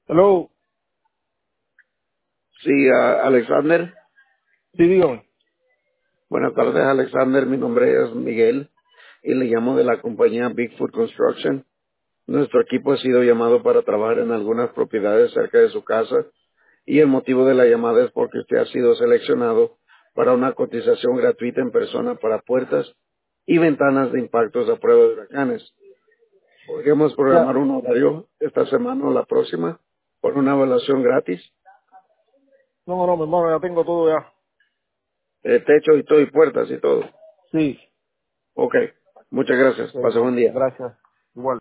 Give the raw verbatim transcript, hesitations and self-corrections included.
Hello. Sí, ah, Alexander. Sí, dígame. Buenas tardes, Alexander. Mi nombre es Miguel y le llamo de la compañía Bigfoot Construction. Nuestro equipo ha sido llamado para trabajar en algunas propiedades cerca de su casa y el motivo de la llamada es porque usted ha sido seleccionado para una cotización gratuita en persona para puertas y ventanas de impactos a prueba de huracanes. Podríamos Ya. programar un horario esta semana o la próxima por una evaluación gratis, No, no, no, mi hermano, ya tengo todo ya. eh, techo y todo y puertas y todo. Sí. Ok, muchas gracias. Ok, Pase buen día. gracias. Igual.